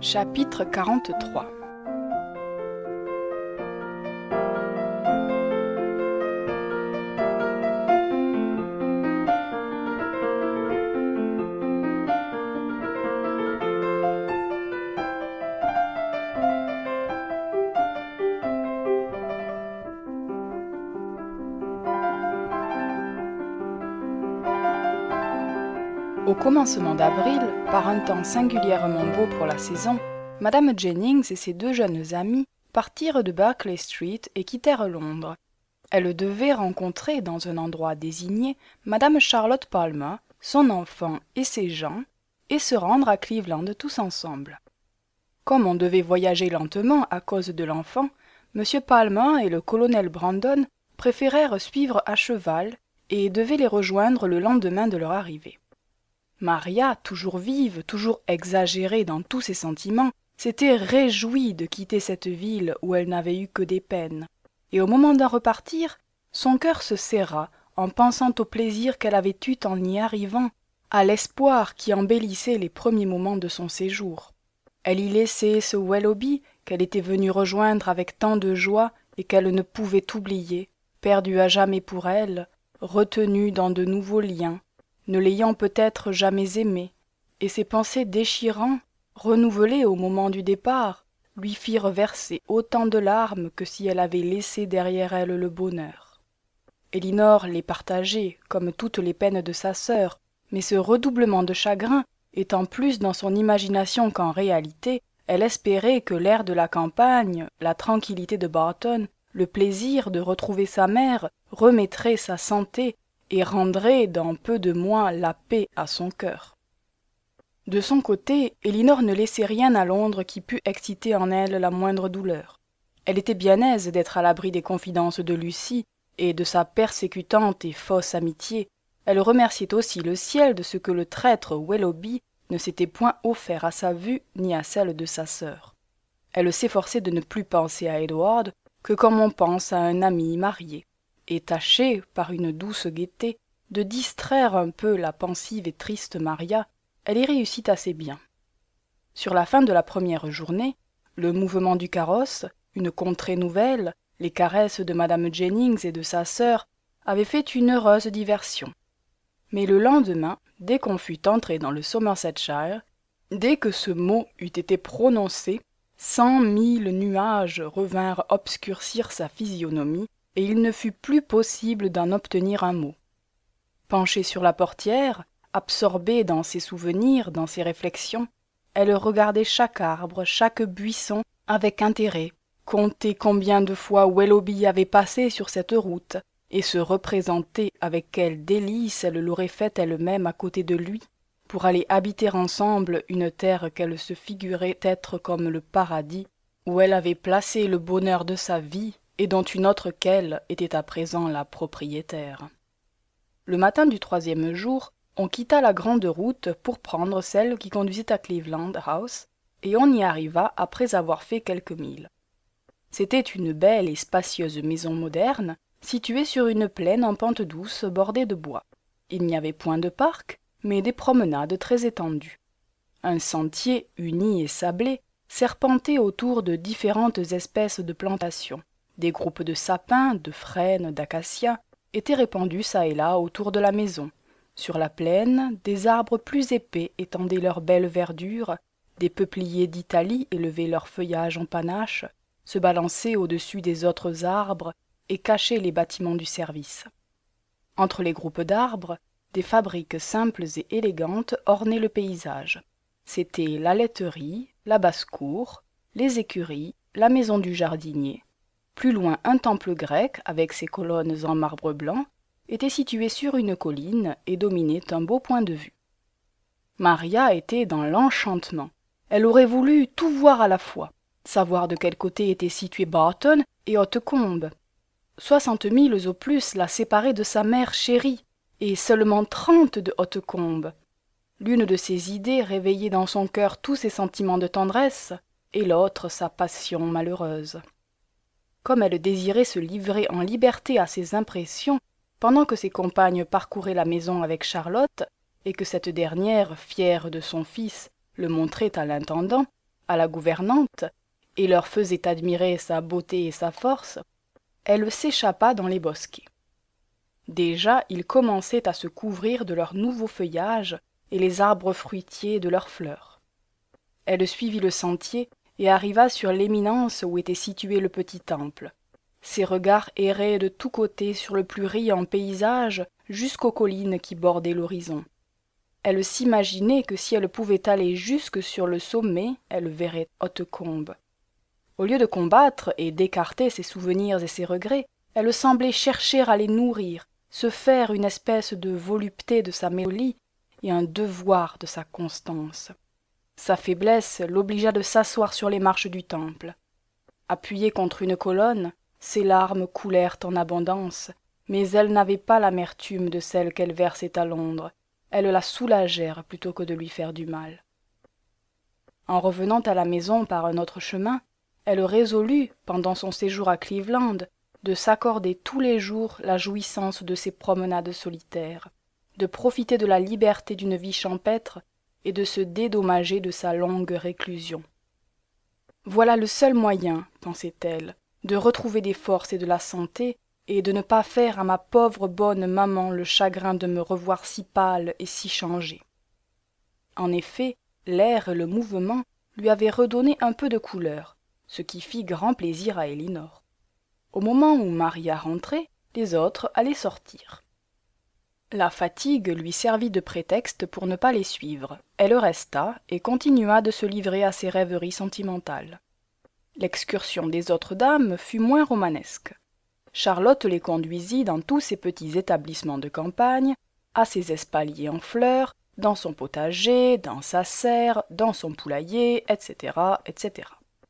Chapitre 43. Au commencement d'avril, par un temps singulièrement beau pour la saison, Madame Jennings et ses deux jeunes amies partirent de Berkeley Street et quittèrent Londres. Elles devaient rencontrer dans un endroit désigné Madame Charlotte Palmer, son enfant et ses gens, et se rendre à Cleveland tous ensemble. Comme on devait voyager lentement à cause de l'enfant, M. Palmer et le colonel Brandon préférèrent suivre à cheval et devaient les rejoindre le lendemain de leur arrivée. Maria, toujours vive, toujours exagérée dans tous ses sentiments, s'était réjouie de quitter cette ville où elle n'avait eu que des peines. Et au moment d'en repartir, son cœur se serra en pensant au plaisir qu'elle avait eu en y arrivant, à l'espoir qui embellissait les premiers moments de son séjour. Elle y laissait ce Willoughby qu'elle était venue rejoindre avec tant de joie et qu'elle ne pouvait oublier, perdu à jamais pour elle, retenu dans de nouveaux liens, ne l'ayant peut-être jamais aimé, et ses pensées déchirant, renouvelées au moment du départ, lui firent verser autant de larmes que si elle avait laissé derrière elle le bonheur. Elinor les partageait, comme toutes les peines de sa sœur, mais ce redoublement de chagrin étant plus dans son imagination qu'en réalité, elle espérait que l'air de la campagne, la tranquillité de Barton, le plaisir de retrouver sa mère remettrait sa santé et rendrait dans peu de mois la paix à son cœur. De son côté, Elinor ne laissait rien à Londres qui pût exciter en elle la moindre douleur. Elle était bien aise d'être à l'abri des confidences de Lucie et de sa persécutante et fausse amitié. Elle remerciait aussi le ciel de ce que le traître Willoughby ne s'était point offert à sa vue ni à celle de sa sœur. Elle s'efforçait de ne plus penser à Edward que comme on pense à un ami marié, et tâchait, par une douce gaieté, de distraire un peu la pensive et triste Maria. Elle y réussit assez bien. Sur la fin de la première journée, le mouvement du carrosse, une contrée nouvelle, les caresses de Madame Jennings et de sa sœur avaient fait une heureuse diversion. Mais le lendemain, dès qu'on fut entré dans le Somersetshire, dès que ce mot eut été prononcé, 100 000 nuages revinrent obscurcir sa physionomie, et il ne fut plus possible d'en obtenir un mot. Penchée sur la portière, absorbée dans ses souvenirs, dans ses réflexions, elle regardait chaque arbre, chaque buisson avec intérêt, comptait combien de fois Willoughby avait passé sur cette route, et se représentait avec quel délice elle l'aurait fait elle-même à côté de lui, pour aller habiter ensemble une terre qu'elle se figurait être comme le paradis, où elle avait placé le bonheur de sa vie, et dont une autre qu'elle était à présent la propriétaire. Le matin du troisième jour, on quitta la grande route pour prendre celle qui conduisait à Cleveland House, et on y arriva après avoir fait quelques milles. C'était une belle et spacieuse maison moderne, située sur une plaine en pente douce bordée de bois. Il n'y avait point de parc, mais des promenades très étendues. Un sentier uni et sablé serpentait autour de différentes espèces de plantations. Des groupes de sapins, de frênes, d'acacias étaient répandus çà et là autour de la maison. Sur la plaine, des arbres plus épais étendaient leur belle verdure, des peupliers d'Italie élevaient leur feuillage en panache, se balançaient au-dessus des autres arbres et cachaient les bâtiments du service. Entre les groupes d'arbres, des fabriques simples et élégantes ornaient le paysage. C'étaient la laiterie, la basse-cour, les écuries, la maison du jardinier. Plus loin, un temple grec, avec ses colonnes en marbre blanc, était situé sur une colline et dominait un beau point de vue. Maria était dans l'enchantement. Elle aurait voulu tout voir à la fois, savoir de quel côté étaient situés Barton et Hautecombe. 60 milles au plus la séparaient de sa mère chérie, et seulement 30 de Hautecombe. L'une de ces idées réveillait dans son cœur tous ses sentiments de tendresse, et l'autre sa passion malheureuse. Comme elle désirait se livrer en liberté à ses impressions, pendant que ses compagnes parcouraient la maison avec Charlotte, et que cette dernière, fière de son fils, le montrait à l'intendant, à la gouvernante et leur faisait admirer sa beauté et sa force, elle s'échappa dans les bosquets. Déjà ils commençaient à se couvrir de leur nouveau feuillage et les arbres fruitiers de leurs fleurs. Elle suivit le sentier et arriva sur l'éminence où était situé le petit temple. Ses regards erraient de tous côtés sur le plus riant paysage jusqu'aux collines qui bordaient l'horizon. Elle s'imaginait que si elle pouvait aller jusque sur le sommet, elle verrait Hautecombe. Au lieu de combattre et d'écarter ses souvenirs et ses regrets, elle semblait chercher à les nourrir, se faire une espèce de volupté de sa mélancolie et un devoir de sa constance. Sa faiblesse l'obligea de s'asseoir sur les marches du temple. Appuyée contre une colonne, ses larmes coulèrent en abondance, mais elles n'avaient pas l'amertume de celles qu'elle versait à Londres. Elles la soulagèrent plutôt que de lui faire du mal. En revenant à la maison par un autre chemin, elle résolut, pendant son séjour à Cleveland, de s'accorder tous les jours la jouissance de ses promenades solitaires, de profiter de la liberté d'une vie champêtre et de se dédommager de sa longue réclusion. Voilà le seul moyen, pensait-elle, de retrouver des forces et de la santé, et de ne pas faire à ma pauvre bonne maman le chagrin de me revoir si pâle et si changée. En effet, l'air et le mouvement lui avaient redonné un peu de couleur, ce qui fit grand plaisir à Elinor. Au moment où Maria rentrait, les autres allaient sortir. La fatigue lui servit de prétexte pour ne pas les suivre. Elle resta et continua de se livrer à ses rêveries sentimentales. L'excursion des autres dames fut moins romanesque. Charlotte les conduisit dans tous ses petits établissements de campagne, à ses espaliers en fleurs, dans son potager, dans sa serre, dans son poulailler, etc., etc.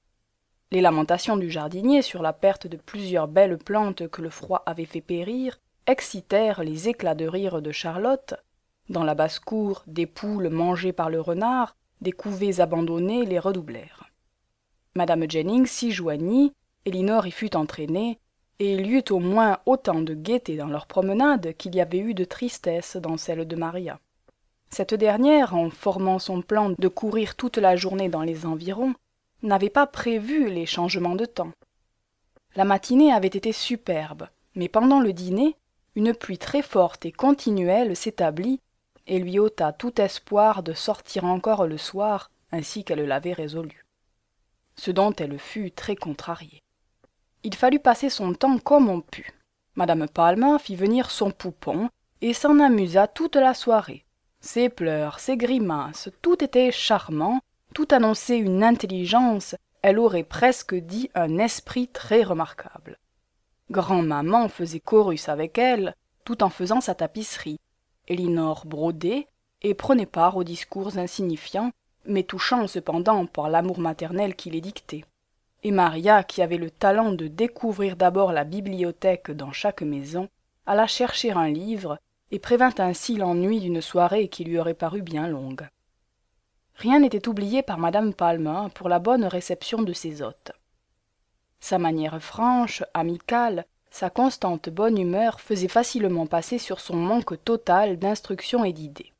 Les lamentations du jardinier sur la perte de plusieurs belles plantes que le froid avait fait périr excitèrent les éclats de rire de Charlotte. Dans la basse-cour, des poules mangées par le renard, des couvées abandonnées les redoublèrent. Madame Jennings s'y joignit, Elinor y fut entraînée, et il y eut au moins autant de gaieté dans leur promenade qu'il y avait eu de tristesse dans celle de Maria. Cette dernière, en formant son plan de courir toute la journée dans les environs, n'avait pas prévu les changements de temps. La matinée avait été superbe, mais pendant le dîner, une pluie très forte et continuelle s'établit et lui ôta tout espoir de sortir encore le soir, ainsi qu'elle l'avait résolu. Ce dont elle fut très contrariée. Il fallut passer son temps comme on put. Madame Palmer fit venir son poupon et s'en amusa toute la soirée. Ses pleurs, ses grimaces, tout était charmant, tout annonçait une intelligence, elle aurait presque dit un esprit très remarquable. Grand-maman faisait chorus avec elle, tout en faisant sa tapisserie. Elinor brodait et prenait part aux discours insignifiants, mais touchants cependant par l'amour maternel qui les dictait. Et Maria, qui avait le talent de découvrir d'abord la bibliothèque dans chaque maison, alla chercher un livre et prévint ainsi l'ennui d'une soirée qui lui aurait paru bien longue. Rien n'était oublié par madame Palmer pour la bonne réception de ses hôtes. Sa manière franche, amicale, sa constante bonne humeur faisaient facilement passer sur son manque total d'instruction et d'idées.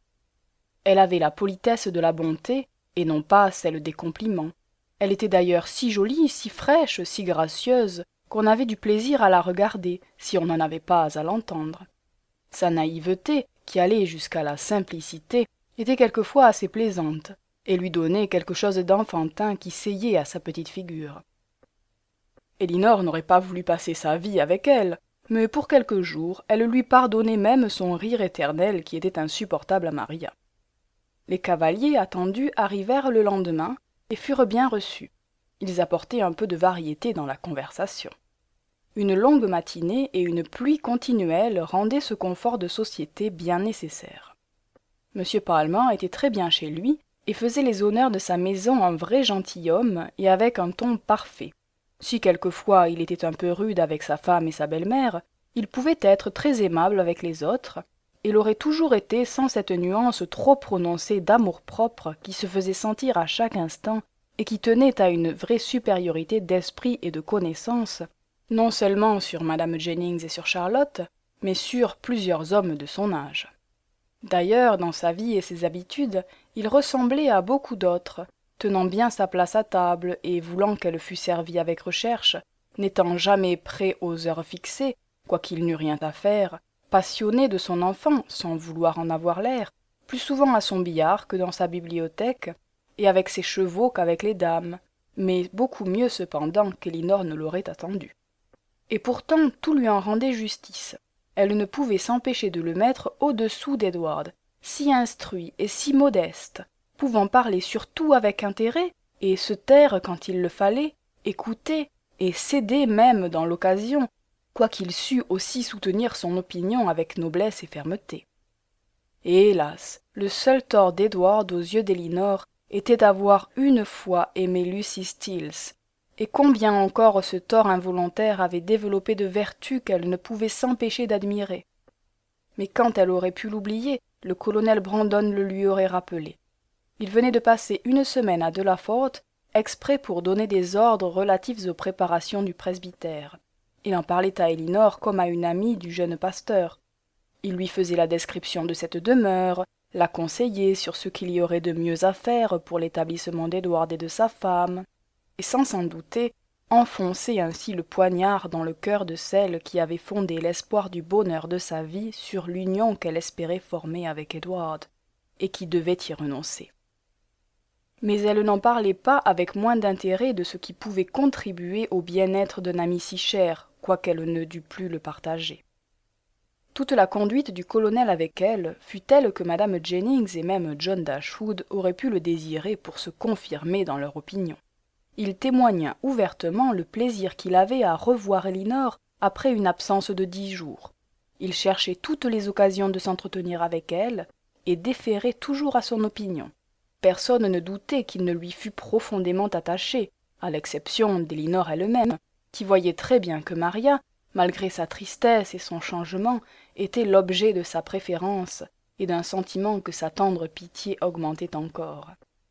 Elle avait la politesse de la bonté, et non pas celle des compliments. Elle était d'ailleurs si jolie, si fraîche, si gracieuse, qu'on avait du plaisir à la regarder, si on n'en avait pas à l'entendre. Sa naïveté, qui allait jusqu'à la simplicité, était quelquefois assez plaisante, et lui donnait quelque chose d'enfantin qui seyait à sa petite figure. Elinor n'aurait pas voulu passer sa vie avec elle, mais pour quelques jours, elle lui pardonnait même son rire éternel qui était insupportable à Maria. Les cavaliers attendus arrivèrent le lendemain et furent bien reçus. Ils apportaient un peu de variété dans la conversation. Une longue matinée et une pluie continuelle rendaient ce confort de société bien nécessaire. M. Palmer était très bien chez lui et faisait les honneurs de sa maison en vrai gentilhomme et avec un ton parfait. Si quelquefois il était un peu rude avec sa femme et sa belle-mère, il pouvait être très aimable avec les autres, et l'aurait toujours été sans cette nuance trop prononcée d'amour-propre qui se faisait sentir à chaque instant et qui tenait à une vraie supériorité d'esprit et de connaissance, non seulement sur madame Jennings et sur Charlotte, mais sur plusieurs hommes de son âge. D'ailleurs, dans sa vie et ses habitudes, il ressemblait à beaucoup d'autres, tenant bien sa place à table et voulant qu'elle fût servie avec recherche, n'étant jamais prêt aux heures fixées, quoiqu'il n'eût rien à faire, passionné de son enfant sans vouloir en avoir l'air, plus souvent à son billard que dans sa bibliothèque, et avec ses chevaux qu'avec les dames, mais beaucoup mieux cependant qu'Elinor ne l'aurait attendu. Et pourtant tout lui en rendait justice. Elle ne pouvait s'empêcher de le mettre au-dessous d'Edward, si instruit et si modeste, pouvant parler sur tout avec intérêt, et se taire quand il le fallait, écouter, et céder même dans l'occasion, quoiqu'il sût aussi soutenir son opinion avec noblesse et fermeté. Et hélas, le seul tort d'Edward aux yeux d'Elinor était d'avoir une fois aimé Lucy Stills, et combien encore ce tort involontaire avait développé de vertus qu'elle ne pouvait s'empêcher d'admirer. Mais quand elle aurait pu l'oublier, le colonel Brandon le lui aurait rappelé. Il venait de passer une semaine à Delafort, exprès pour donner des ordres relatifs aux préparations du presbytère. Il en parlait à Elinor comme à une amie du jeune pasteur. Il lui faisait la description de cette demeure, la conseillait sur ce qu'il y aurait de mieux à faire pour l'établissement d'Edward et de sa femme, et sans s'en douter, enfoncer ainsi le poignard dans le cœur de celle qui avait fondé l'espoir du bonheur de sa vie sur l'union qu'elle espérait former avec Edward, et qui devait y renoncer. Mais elle n'en parlait pas avec moins d'intérêt de ce qui pouvait contribuer au bien-être d'un ami si cher, quoiqu'elle ne dût plus le partager. Toute la conduite du colonel avec elle fut telle que madame Jennings et même John Dashwood auraient pu le désirer pour se confirmer dans leur opinion. Il témoigna ouvertement le plaisir qu'il avait à revoir Elinor après une absence de 10 jours. Il cherchait toutes les occasions de s'entretenir avec elle, et déférait toujours à son opinion. Personne ne doutait qu'il ne lui fût profondément attaché, à l'exception d'Elinor elle-même, qui voyait très bien que Maria, malgré sa tristesse et son changement, était l'objet de sa préférence et d'un sentiment que sa tendre pitié augmentait encore.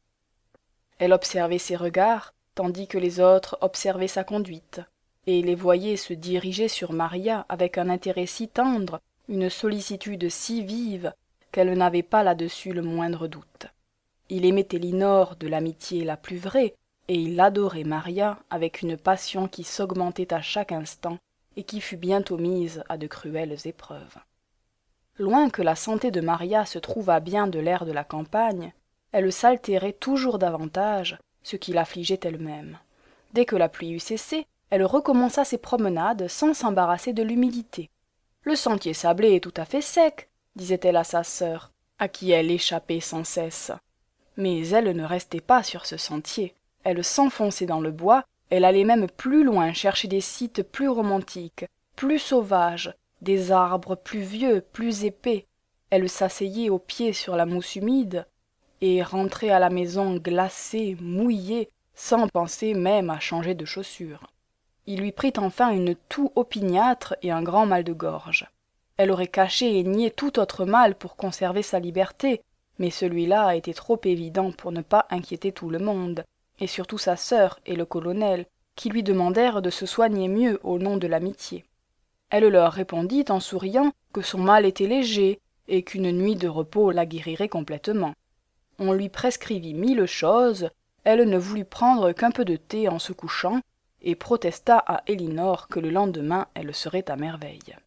Elle observait ses regards, tandis que les autres observaient sa conduite, et les voyait se diriger sur Maria avec un intérêt si tendre, une sollicitude si vive, qu'elle n'avait pas là-dessus le moindre doute. Il aimait Elinor de l'amitié la plus vraie, et il adorait Maria avec une passion qui s'augmentait à chaque instant et qui fut bientôt mise à de cruelles épreuves. Loin que la santé de Maria se trouvât bien de l'air de la campagne, elle s'altérait toujours davantage, ce qui l'affligeait elle-même. Dès que la pluie eut cessé, elle recommença ses promenades sans s'embarrasser de l'humidité. « Le sentier sablé est tout à fait sec, » disait-elle à sa sœur, à qui elle échappait sans cesse. Mais elle ne restait pas sur ce sentier. Elle s'enfonçait dans le bois, elle allait même plus loin chercher des sites plus romantiques, plus sauvages, des arbres plus vieux, plus épais. Elle s'asseyait aux pieds sur la mousse humide, et rentrait à la maison glacée, mouillée, sans penser même à changer de chaussures. Il lui prit enfin une toux opiniâtre et un grand mal de gorge. Elle aurait caché et nié tout autre mal pour conserver sa liberté, mais celui-là était trop évident pour ne pas inquiéter tout le monde, et surtout sa sœur et le colonel, qui lui demandèrent de se soigner mieux au nom de l'amitié. Elle leur répondit en souriant que son mal était léger, et qu'une nuit de repos la guérirait complètement. On lui prescrivit 1000 choses, elle ne voulut prendre qu'un peu de thé en se couchant, et protesta à Elinor que le lendemain elle serait à merveille.